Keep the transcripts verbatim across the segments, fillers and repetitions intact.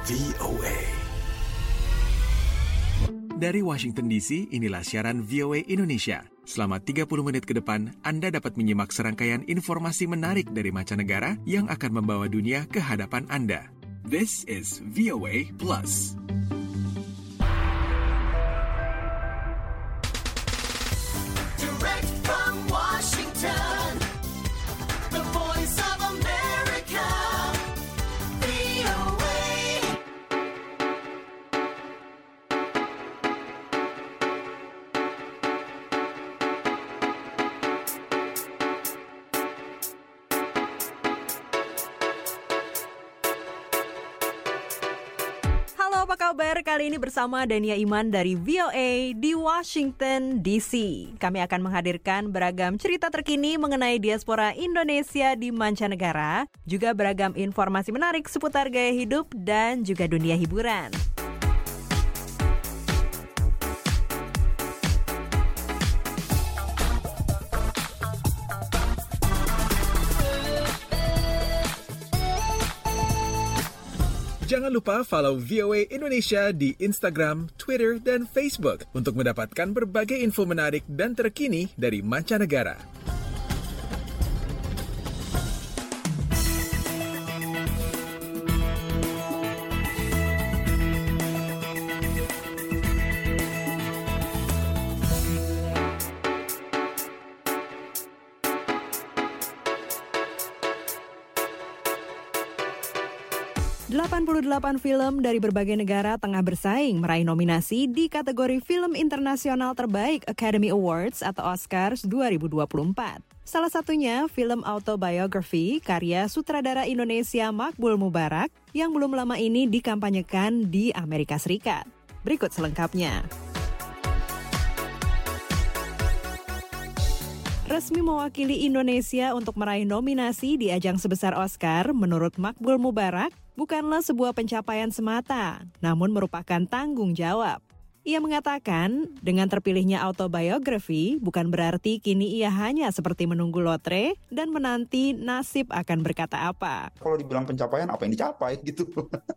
V O A. Dari Washington D C, inilah siaran V O A Indonesia. Selama tiga puluh menit ke depan, Anda dapat menyimak serangkaian informasi menarik dari mancanegara yang akan membawa dunia ke hadapan Anda. This is V O A Plus. Direct from Washington, the voice of America, V O A. Halo, apa kabar? Kali ini bersama Dania Iman dari V O A di Washington D C. Kami akan menghadirkan beragam cerita terkini mengenai diaspora Indonesia di mancanegara, juga beragam informasi menarik seputar gaya hidup dan juga dunia hiburan. Jangan lupa follow V O A Indonesia di Instagram, Twitter, dan Facebook untuk mendapatkan berbagai info menarik dan terkini dari mancanegara. delapan puluh delapan film dari berbagai negara tengah bersaing meraih nominasi di kategori film internasional terbaik Academy Awards atau Oscars dua ribu dua puluh empat. Salah satunya film autobiography karya sutradara Indonesia Maqbool Mubarak yang belum lama ini dikampanyekan di Amerika Serikat. Berikut selengkapnya. Resmi mewakili Indonesia untuk meraih nominasi di ajang sebesar Oscar, menurut Maqbool Mubarak, bukanlah sebuah pencapaian semata, namun merupakan tanggung jawab. Ia mengatakan, dengan terpilihnya autobiography, bukan berarti kini ia hanya seperti menunggu lotre dan menanti nasib akan berkata apa. Kalau dibilang pencapaian, apa yang dicapai gitu.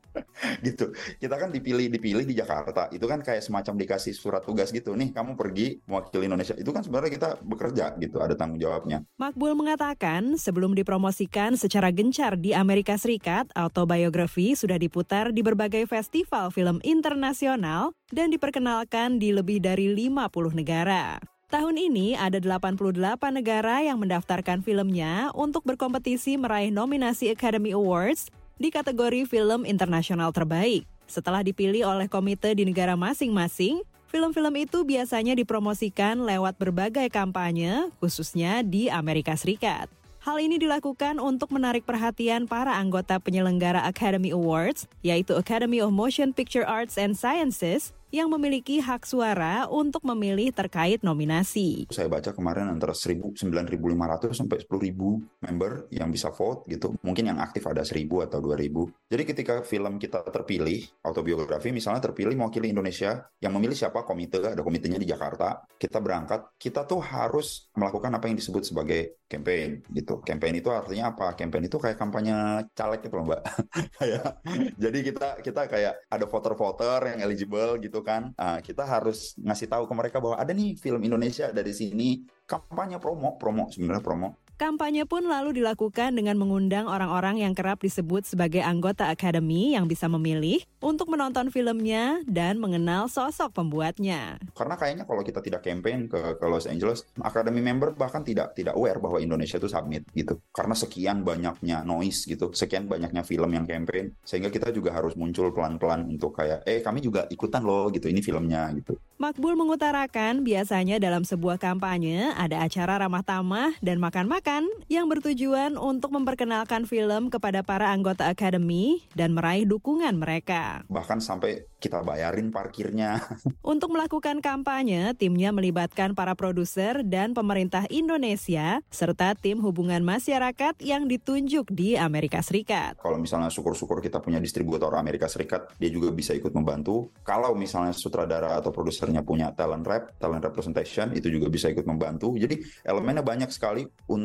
gitu. Kita kan dipilih-dipilih di Jakarta, itu kan kayak semacam dikasih surat tugas gitu. Nih, kamu pergi mewakili Indonesia. Itu kan sebenarnya kita bekerja gitu, ada tanggung jawabnya. Maqbool mengatakan, sebelum dipromosikan secara gencar di Amerika Serikat, autobiography sudah diputar di berbagai festival film internasional dan diperkenalkan di lebih dari lima puluh negara. Tahun ini ada delapan puluh delapan negara yang mendaftarkan filmnya untuk berkompetisi meraih nominasi Academy Awards di kategori film internasional terbaik. Setelah dipilih oleh komite di negara masing-masing, film-film itu biasanya dipromosikan lewat berbagai kampanye, khususnya di Amerika Serikat. Hal ini dilakukan untuk menarik perhatian para anggota penyelenggara Academy Awards, yaitu Academy of Motion Picture Arts and Sciences, yang memiliki hak suara untuk memilih terkait nominasi. Saya baca kemarin antara seribu, sembilan ribu lima ratus sampai sepuluh ribu member yang bisa vote gitu. Mungkin yang aktif ada seribu atau dua ribu. Jadi ketika film kita terpilih, autobiografi misalnya terpilih mewakili Indonesia, yang memilih siapa? Komite, ada komitenya di Jakarta. Kita berangkat, kita tuh harus melakukan apa yang disebut sebagai campaign gitu. Campaign itu artinya apa? Campaign itu kayak kampanye caleg gitu loh, Mbak. Kayak jadi kita kita kayak ada voter-voter yang eligible gitu kan. Nah, kita harus ngasih tahu ke mereka bahwa ada nih film Indonesia dari sini. Kampanye promo, promo sebenarnya promo. Kampanye pun lalu dilakukan dengan mengundang orang-orang yang kerap disebut sebagai anggota Academy yang bisa memilih untuk menonton filmnya dan mengenal sosok pembuatnya. Karena kayaknya kalau kita tidak campaign ke, ke Los Angeles, Academy member bahkan tidak tidak aware bahwa Indonesia itu submit gitu. Karena sekian banyaknya noise gitu, sekian banyaknya film yang campaign, sehingga kita juga harus muncul pelan-pelan untuk kayak, eh kami juga ikutan loh gitu, ini filmnya gitu. Maqbool mengutarakan biasanya dalam sebuah kampanye ada acara ramah tamah dan makan-makan yang bertujuan untuk memperkenalkan film kepada para anggota Academy dan meraih dukungan mereka. Bahkan sampai kita bayarin parkirnya. Untuk melakukan kampanye, timnya melibatkan para produser dan pemerintah Indonesia serta tim hubungan masyarakat yang ditunjuk di Amerika Serikat. Kalau misalnya syukur-syukur kita punya distributor Amerika Serikat, dia juga bisa ikut membantu. Kalau misalnya sutradara atau produsernya punya talent rep, talent representation, itu juga bisa ikut membantu. Jadi elemennya banyak sekali untuk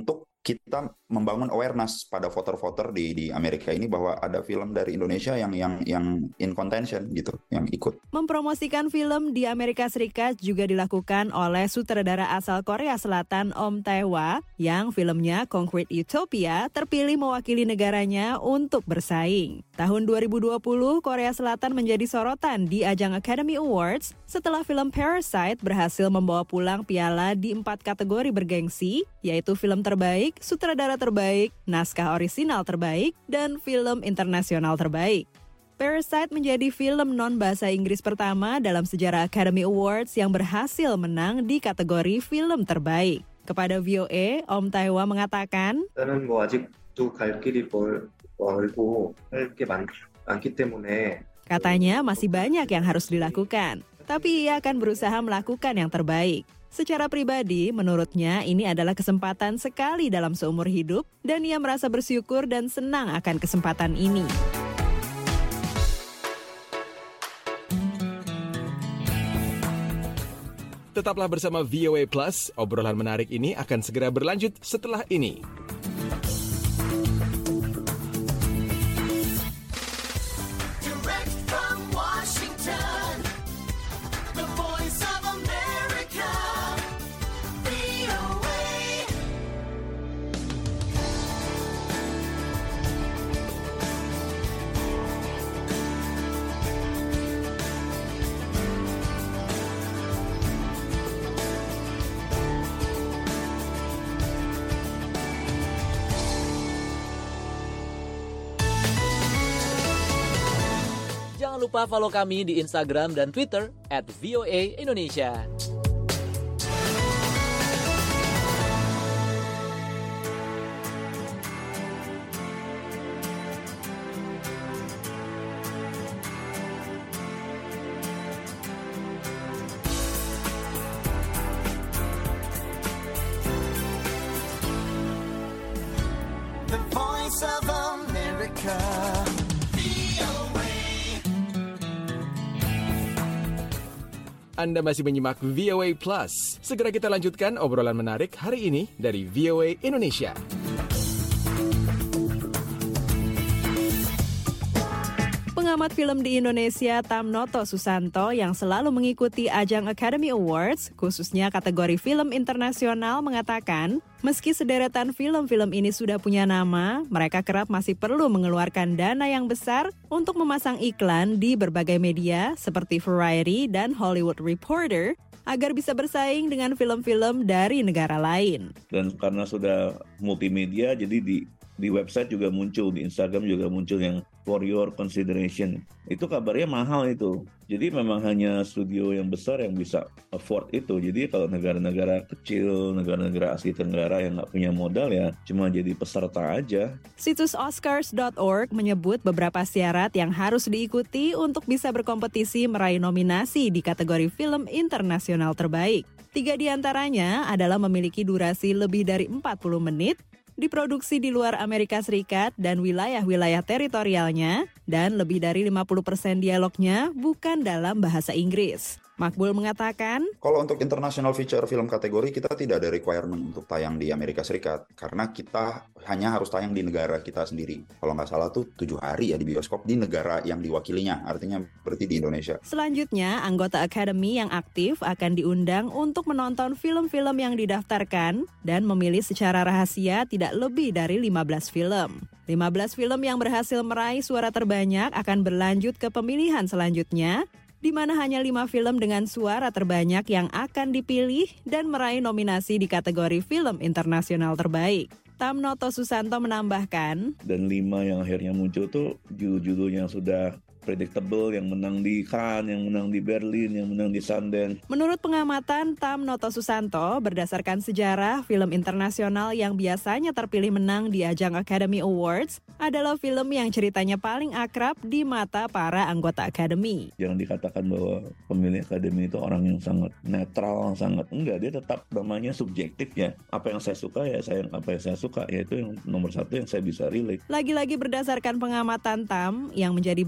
kita membangun awareness pada voter-voter di di Amerika ini bahwa ada film dari Indonesia yang yang yang in contention gitu, yang ikut. Mempromosikan film di Amerika Serikat juga dilakukan oleh sutradara asal Korea Selatan Om Tae-hwa yang filmnya Concrete Utopia terpilih mewakili negaranya untuk bersaing. Tahun dua ribu dua puluh, Korea Selatan menjadi sorotan di ajang Academy Awards setelah film Parasite berhasil membawa pulang piala di empat kategori bergengsi, yaitu film terbaik, sutradara terbaik, naskah orisinal terbaik, dan film internasional terbaik. Parasite menjadi film non-bahasa Inggris pertama dalam sejarah Academy Awards yang berhasil menang di kategori film terbaik. Kepada V O A, Om Tae-hwa mengatakan, 저는 뭐 아직도 갈 길이 멀, 멀고 할 게 많, 많기 때문에 katanya masih banyak yang harus dilakukan, tapi ia akan berusaha melakukan yang terbaik. Secara pribadi, menurutnya ini adalah kesempatan sekali dalam seumur hidup dan ia merasa bersyukur dan senang akan kesempatan ini. Tetaplah bersama V O A Plus, obrolan menarik ini akan segera berlanjut setelah ini. Direct from Washington, the voice of America, V O A. Jangan lupa follow kami di Instagram dan Twitter at V O A Indonesia. The voice of America, V O A. Anda masih menyimak V O A Plus. Segera kita lanjutkan obrolan menarik hari ini dari V O A Indonesia. Pengamat film di Indonesia Tamnoto Susanto yang selalu mengikuti ajang Academy Awards, khususnya kategori film internasional, mengatakan meski sederetan film-film ini sudah punya nama, mereka kerap masih perlu mengeluarkan dana yang besar untuk memasang iklan di berbagai media seperti Variety dan Hollywood Reporter agar bisa bersaing dengan film-film dari negara lain. Dan karena sudah multimedia, jadi di di website juga muncul, di Instagram juga muncul yang for your consideration. Itu kabarnya mahal itu. Jadi memang hanya studio yang besar yang bisa afford itu. Jadi kalau negara-negara kecil, negara-negara Asia Tenggara yang nggak punya modal ya cuma jadi peserta aja. Situs Oscars dot org menyebut beberapa syarat yang harus diikuti untuk bisa berkompetisi meraih nominasi di kategori film internasional terbaik. Tiga di antaranya adalah memiliki durasi lebih dari empat puluh menit, diproduksi di luar Amerika Serikat dan wilayah-wilayah teritorialnya, dan lebih dari lima puluh persen dialognya bukan dalam bahasa Inggris. Makbul mengatakan, Kalau untuk international feature film kategori, kita tidak ada requirement untuk tayang di Amerika Serikat. Karena kita hanya harus tayang di negara kita sendiri. Kalau nggak salah tuh tujuh hari ya di bioskop di negara yang diwakilinya. Artinya berarti di Indonesia. selanjutnya anggota Academy yang aktif akan diundang untuk menonton film-film yang didaftarkan dan memilih secara rahasia tidak lebih dari lima belas film. lima belas film yang berhasil meraih suara terbanyak akan berlanjut ke pemilihan selanjutnya, di mana hanya lima film dengan suara terbanyak yang akan dipilih dan meraih nominasi di kategori film internasional terbaik. Tamnoto Susanto menambahkan, Dan lima yang akhirnya muncul tuh judul-judul yang sudah predictable, yang menang di Cannes, yang menang di Berlin, yang menang di Sundance. menurut pengamatan Tamnoto Susanto, berdasarkan sejarah, film internasional yang biasanya terpilih menang di ajang Academy Awards adalah film yang ceritanya paling akrab di mata para anggota Academy. Jangan dikatakan bahwa pemilih Akademi itu orang yang sangat netral, sangat enggak. Dia tetap namanya subjektif ya. Apa yang saya suka ya saya, apa yang saya suka ya itu yang nomor satu yang saya bisa relate. Lagi-lagi berdasarkan pengamatan Tam yang menjadi benang merah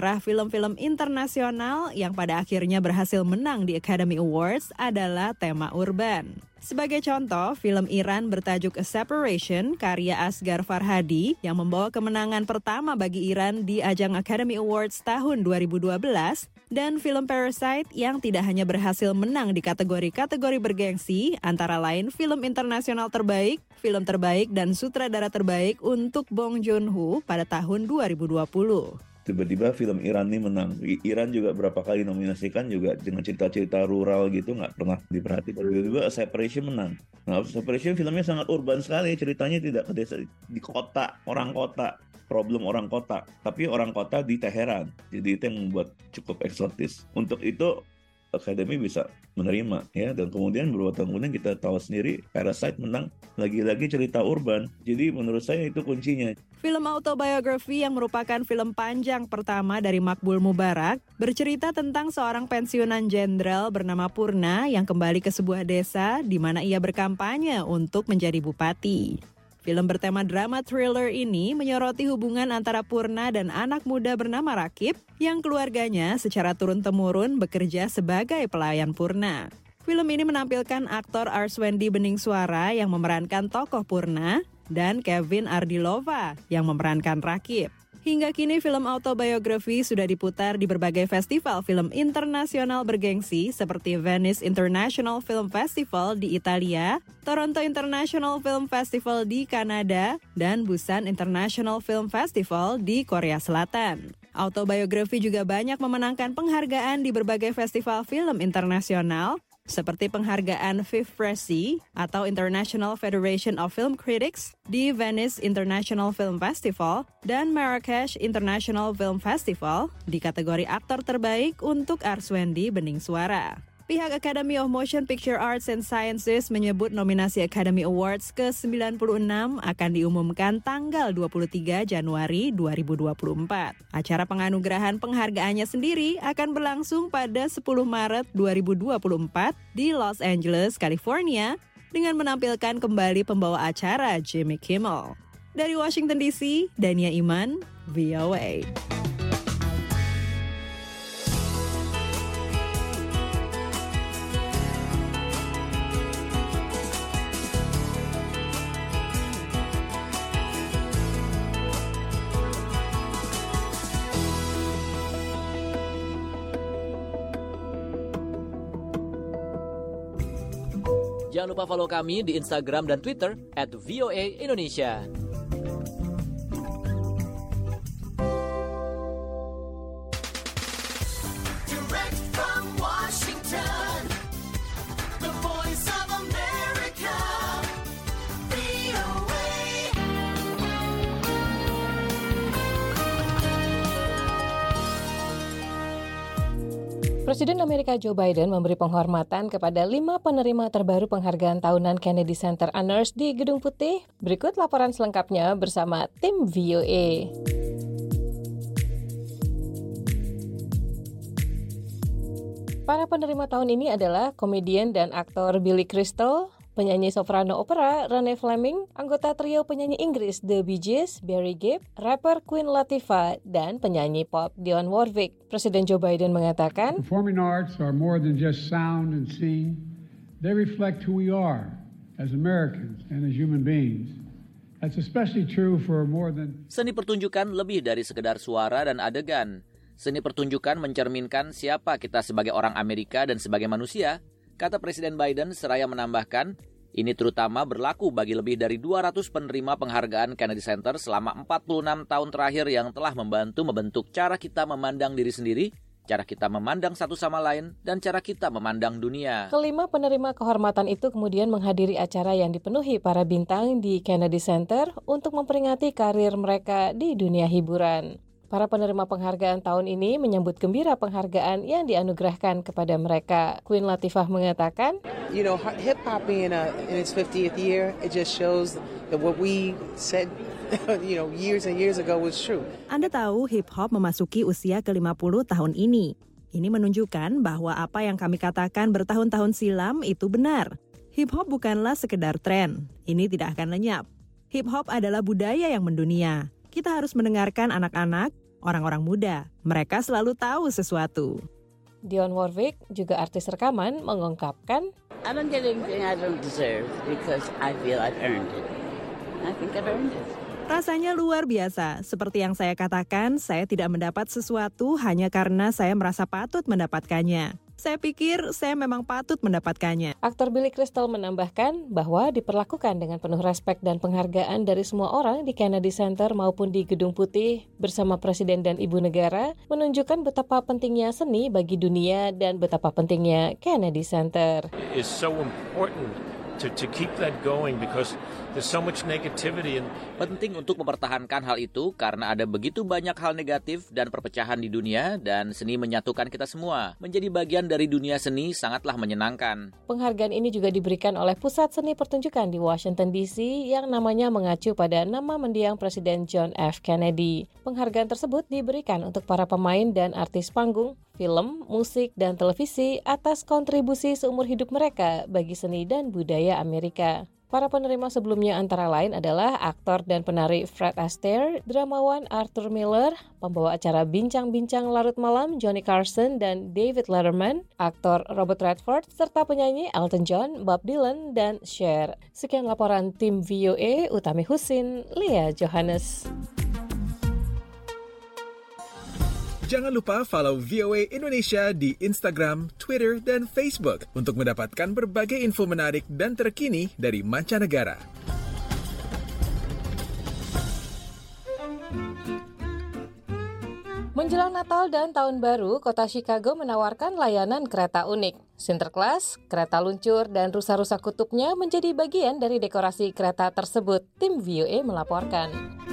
sejarah film-film internasional yang pada akhirnya berhasil menang di Academy Awards adalah tema urban. Sebagai contoh, film Iran bertajuk A Separation karya Asghar Farhadi yang membawa kemenangan pertama bagi Iran di ajang Academy Awards tahun dua ribu dua belas dan film Parasite yang tidak hanya berhasil menang di kategori-kategori bergengsi antara lain film internasional terbaik, film terbaik dan sutradara terbaik untuk Bong Joon-ho pada tahun dua ribu dua puluh. Tiba-tiba film Iran ini menang. Iran juga berapa kali nominasikan juga dengan cerita-cerita rural gitu, nggak pernah diperhatikan. Tiba-tiba A Separation menang. Nah, A Separation filmnya sangat urban sekali, ceritanya tidak ke desa, di kota, orang kota, problem orang kota, tapi orang kota di Teheran. Jadi itu yang membuat cukup eksotis. Untuk itu Academy bisa menerima ya, dan kemudian beberapa tahun kemudian kita tahu sendiri Parasite menang, lagi-lagi cerita urban. Jadi menurut saya itu kuncinya. Film autobiografi yang merupakan film panjang pertama dari Makbul Mubarak bercerita tentang seorang pensiunan jenderal bernama Purna yang kembali ke sebuah desa di mana ia berkampanye untuk menjadi bupati. Film bertema drama thriller ini menyoroti hubungan antara Purna dan anak muda bernama Rakib yang keluarganya secara turun-temurun bekerja sebagai pelayan Purna. Film ini menampilkan aktor Arswendi Beningsuara yang memerankan tokoh Purna dan Kevin Ardilova yang memerankan Rakib. Hingga kini film autobiografi sudah diputar di berbagai festival film internasional bergengsi seperti Venice International Film Festival di Italia, Toronto International Film Festival di Kanada, dan Busan International Film Festival di Korea Selatan. Autobiografi juga banyak memenangkan penghargaan di berbagai festival film internasional, seperti penghargaan Fifth Presse atau International Federation of Film Critics di Venice International Film Festival dan Marrakesh International Film Festival di kategori aktor terbaik untuk Arswendi Beningsuara. Pihak Academy of Motion Picture Arts and Sciences menyebut nominasi Academy Awards ke sembilan puluh enam akan diumumkan tanggal dua puluh tiga Januari dua ribu dua puluh empat. Acara penganugerahan penghargaannya sendiri akan berlangsung pada sepuluh Maret dua ribu dua puluh empat di Los Angeles, California, dengan menampilkan kembali pembawa acara Jimmy Kimmel. Dari Washington D C, Dania Iman, V O A. Jangan lupa follow kami di Instagram dan Twitter at V O A Indonesia. Direct from Washington, the voice of America, V O A. Presiden Amerika Joe Biden memberi penghormatan kepada lima penerima terbaru penghargaan tahunan Kennedy Center Honors di Gedung Putih. Berikut laporan selengkapnya bersama tim V O A. Para penerima tahun ini adalah komedian dan aktor Billy Crystal, penyanyi soprano opera Renee Fleming, anggota trio penyanyi Inggris The Bee Gees, Barry Gibb, rapper Queen Latifah, dan penyanyi pop Dionne Warwick. Presiden Joe Biden mengatakan, Performing arts are more than just sound and scene. They reflect who we are as Americans and as human beings. That's especially true for more than... Seni pertunjukan lebih dari sekedar suara dan adegan. Seni pertunjukan mencerminkan siapa kita sebagai orang Amerika dan sebagai manusia, kata Presiden Biden seraya menambahkan, ini terutama berlaku bagi lebih dari dua ratus penerima penghargaan Kennedy Center selama empat puluh enam tahun terakhir yang telah membantu membentuk cara kita memandang diri sendiri, cara kita memandang satu sama lain, dan cara kita memandang dunia. Kelima penerima kehormatan itu kemudian menghadiri acara yang dipenuhi para bintang di Kennedy Center untuk memperingati karir mereka di dunia hiburan. Para penerima penghargaan tahun ini menyambut gembira penghargaan yang dianugerahkan kepada mereka. Queen Latifah mengatakan, You know, hip hop being uh, in its fiftieth year, it just shows that what we said, you know, years and years ago was true. Anda tahu hip hop memasuki usia ke lima puluh tahun ini. Ini menunjukkan bahwa apa yang kami katakan bertahun-tahun silam itu benar. Hip hop bukanlah sekedar tren. Ini tidak akan lenyap. Hip hop adalah budaya yang mendunia. Kita harus mendengarkan anak-anak, orang-orang muda. Mereka selalu tahu sesuatu. Dionne Warwick, juga artis rekaman, mengungkapkan, I don't get anything I don't deserve because I feel I've earned it. I think I've earned it. Rasanya luar biasa. Seperti yang saya katakan, saya tidak mendapat sesuatu hanya karena saya merasa patut mendapatkannya. Saya pikir saya memang patut mendapatkannya. Aktor Billy Crystal menambahkan bahwa diperlakukan dengan penuh respek dan penghargaan dari semua orang di Kennedy Center maupun di Gedung Putih bersama Presiden dan Ibu Negara menunjukkan betapa pentingnya seni bagi dunia dan betapa pentingnya Kennedy Center. It's so important to to keep that going because there's so much negativity. And penting untuk mempertahankan hal itu karena ada begitu banyak hal negatif dan perpecahan di dunia dan seni menyatukan kita semua. Menjadi bagian dari dunia seni sangatlah menyenangkan. Penghargaan ini juga diberikan oleh Pusat Seni Pertunjukan di Washington D C yang namanya mengacu pada nama mendiang Presiden John F. Kennedy. Penghargaan tersebut diberikan untuk para pemain dan artis panggung, film, musik, dan televisi atas kontribusi seumur hidup mereka bagi seni dan budaya Amerika. Para penerima sebelumnya antara lain adalah aktor dan penari Fred Astaire, dramawan Arthur Miller, pembawa acara bincang-bincang larut malam Johnny Carson dan David Letterman, aktor Robert Redford, serta penyanyi Elton John, Bob Dylan, dan Cher. Sekian laporan tim V O A, Utami Husin, Leah Johannes. Jangan lupa follow V O A Indonesia di Instagram, Twitter, dan Facebook untuk mendapatkan berbagai info menarik dan terkini dari mancanegara. Menjelang Natal dan Tahun Baru, kota Chicago menawarkan layanan kereta unik. Sinterklas, kereta luncur, dan rusa-rusa kutubnya menjadi bagian dari dekorasi kereta tersebut. Tim V O A melaporkan.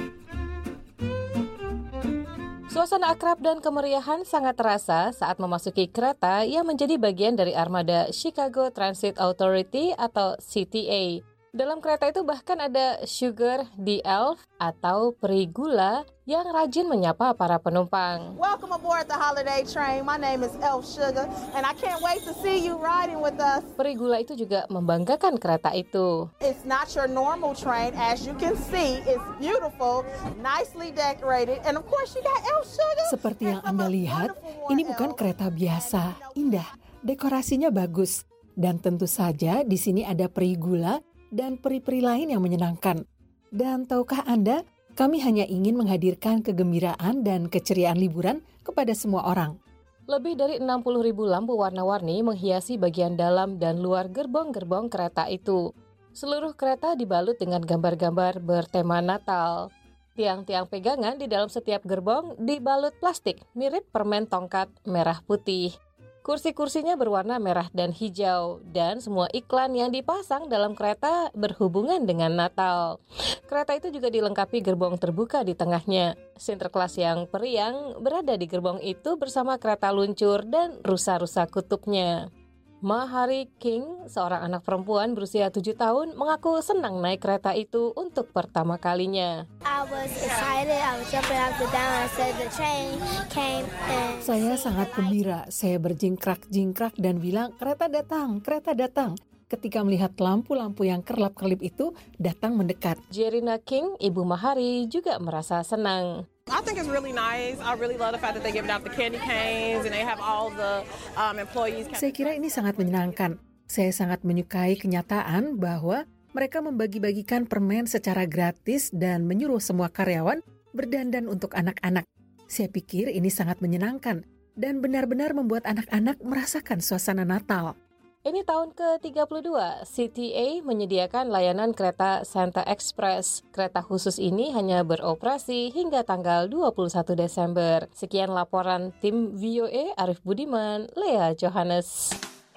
Suasana akrab dan kemeriahan sangat terasa saat memasuki kereta yang menjadi bagian dari armada Chicago Transit Authority atau C T A. Dalam kereta itu bahkan ada Sugar the Elf atau peri gula yang rajin menyapa para penumpang. Welcome aboard the holiday train. My name is Elf Sugar and I can't wait to see you riding with us. Peri gula itu juga membanggakan kereta itu. It's not your normal train. As you can see, it's beautiful, nicely decorated, and of course you got Elf Sugar. Seperti yang Anda lihat, ini bukan kereta biasa. Indah, dekorasinya bagus. Dan tentu saja di sini ada peri gula dan peri-peri lain yang menyenangkan. Dan tahukah Anda, kami hanya ingin menghadirkan kegembiraan dan keceriaan liburan kepada semua orang. Lebih dari enam puluh ribu lampu warna-warni menghiasi bagian dalam dan luar gerbong-gerbong kereta itu. Seluruh kereta dibalut dengan gambar-gambar bertema Natal. Tiang-tiang pegangan di dalam setiap gerbong dibalut plastik mirip permen tongkat merah putih. Kursi-kursinya berwarna merah dan hijau, dan semua iklan yang dipasang dalam kereta berhubungan dengan Natal. Kereta itu juga dilengkapi gerbong terbuka di tengahnya. Sinterklas yang periang berada di gerbong itu bersama kereta luncur dan rusa-rusa kutubnya. Mahari King, seorang anak perempuan berusia tujuh tahun, mengaku senang naik kereta itu untuk pertama kalinya. I was excited, I was jumping up and down, I said the train came and... Saya sangat gembira, saya berjingkrak-jingkrak dan bilang, kereta datang, kereta datang. Ketika melihat lampu-lampu yang kerlap-kerlip itu datang mendekat. Jerina King, ibu Mahari, juga merasa senang. I think it's really nice. I really love the fact that they give out the candy canes and they have all the um, employees. Saya kira ini sangat menyenangkan. Saya sangat menyukai kenyataan bahwa mereka membagi-bagikan permen secara gratis dan menyuruh semua karyawan berdandan untuk anak-anak. Saya pikir ini sangat menyenangkan dan benar-benar membuat anak-anak merasakan suasana Natal. Ini tahun ke tiga puluh dua, C T A menyediakan layanan kereta Santa Express. Kereta khusus ini hanya beroperasi hingga tanggal dua puluh satu Desember. Sekian laporan tim V O A, Arif Budiman, Leah Johannes.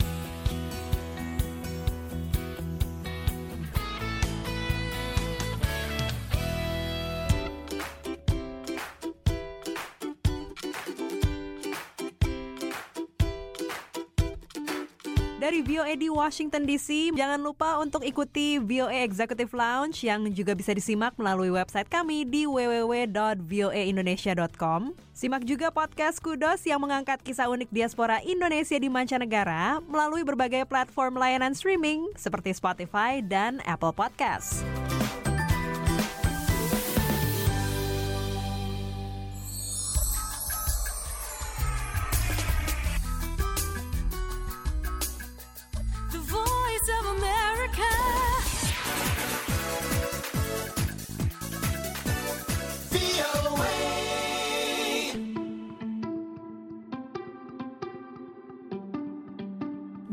Dari V O A di Washington D C, jangan lupa untuk ikuti V O A Executive Lounge yang juga bisa disimak melalui website kami di w w w dot v o a indonesia dot com. Simak juga podcast Kudos yang mengangkat kisah unik diaspora Indonesia di mancanegara melalui berbagai platform layanan streaming seperti Spotify dan Apple Podcasts.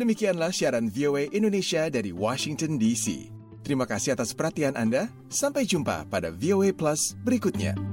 Demikianlah siaran V O A Indonesia dari Washington D C. Terima kasih atas perhatian Anda. Sampai jumpa pada V O A Plus berikutnya.